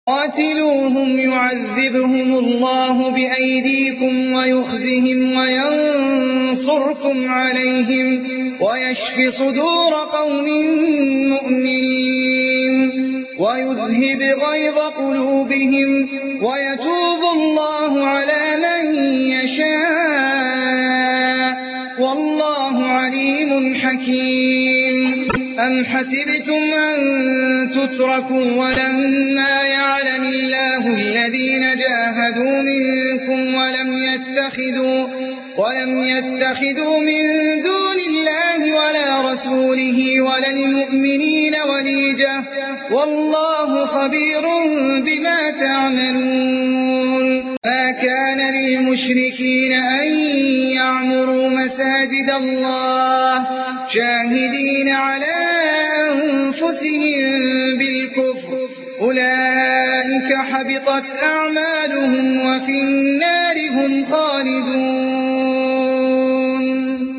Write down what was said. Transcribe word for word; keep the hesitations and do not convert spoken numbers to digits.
قاتلوهم يعذبهم الله بأيديكم ويخزهم وينصركم عليهم ويشف صدور قوم مؤمنين ويذهب غيظ قلوبهم ويتوب الله على من يشاء والله عليم حكيم. أم حسبتم أن تتركوا ولما يعلم الله الذين جاهدوا منكم ولم يتخذوا, ولم يتخذوا من دون الله ولا رسوله ولا المؤمنين وليجة والله خبير بما تعملون. ما كان للمشركين أن يعمروا مساجد الله شاهدين على أنفسهم بالكفر أولئك حبطت أعمالهم وفي النار